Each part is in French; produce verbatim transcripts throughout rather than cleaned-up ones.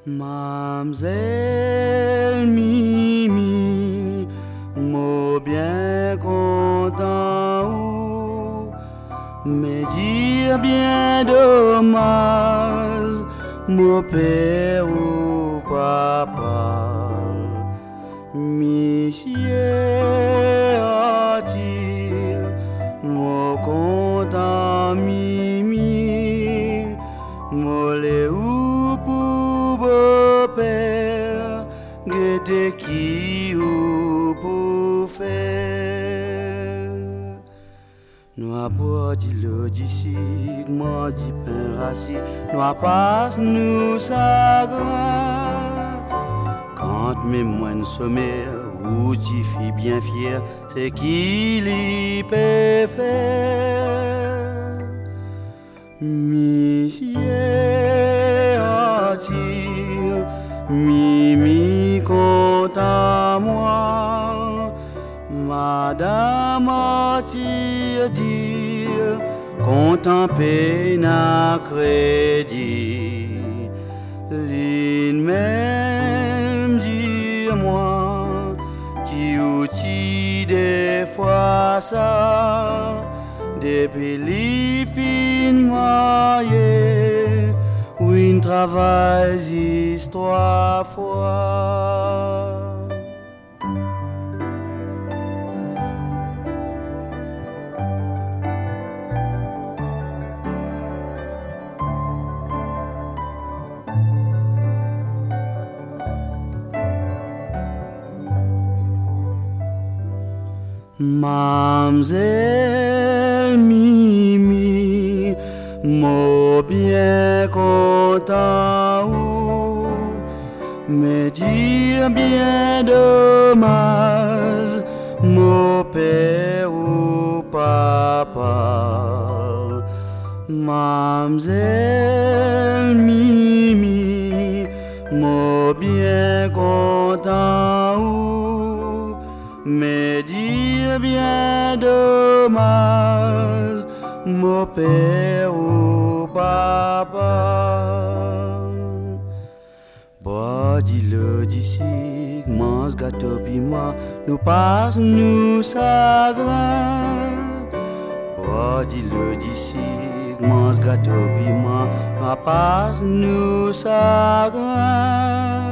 Mamzelle Mimi, moi bien content ou, mais dire bien dommage, mon père ou papa, Michel attire, moi content Mimi, moi les ou pour beau-père, guette qui ou pour faire. Nous avons dit l'eau d'ici, moi dit pain rassis, nous passe nous sagrin. Quand mes moines sommaires, ou t'y fis bien fier, c'est qu'il y peut faire. Monsieur attire, Mimi compte à moi, Madame attire dire, compte en peine à crédit, l'ine même dire moi, qui outil des fois ça, depuis les fins moyens, où il travaille histoire fois. Mamzelle Mimi, moi bien content ou, mais dire bien dommage, mon père ou papa. Mamzelle Mimi, moi bien content ou, mais dire bien dommage, mon père ou papa. Bois dis-le d'ici, mange gâteau piment, nous passe nous sagrin. Bois dis-le d'ici, mange gâteau piment, nous passe nous sagrin.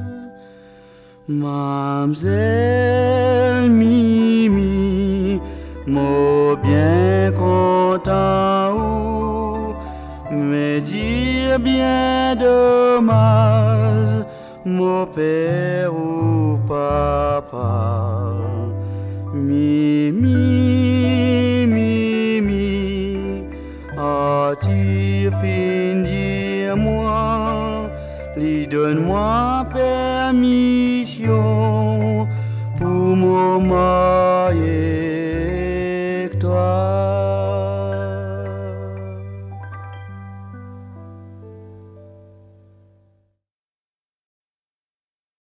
Mamzelle Mimi, moi bien content ou, mais dire bien dommage, mon père ou papa. Mimi, Mimi, as-tu fin dire moi, lui donne-moi permission pour mon mariage.